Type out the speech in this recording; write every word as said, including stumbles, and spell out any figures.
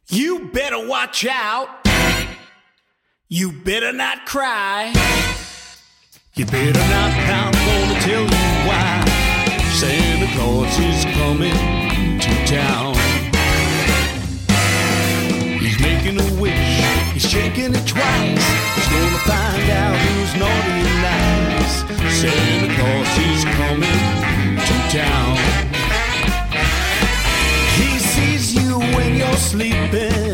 You better watch out. You better not cry. You better not pout, gonna tell you why. Santa Claus is coming to town. He's making a wish, he's checking it twice. He's gonna find out who's naughty and nice. Santa Claus is coming to town. He sees you when you're sleeping.